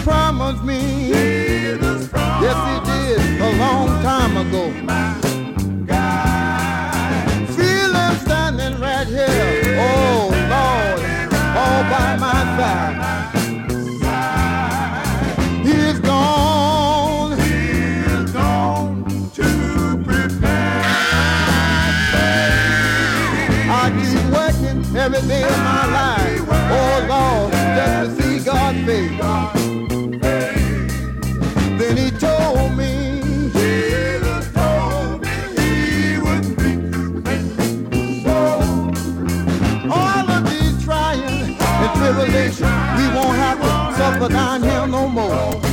promised me. Yes, he did a long time ago. Feel him standing right here. Oh, Lord, all by my side. He's gone. He's gone to prepare. I keep working every day of my life. Oh, Lord, just to see God's face. Then he told me, Jesus told me he would be. So, all of these trials and tribulations, we won't have to suffer down here no more.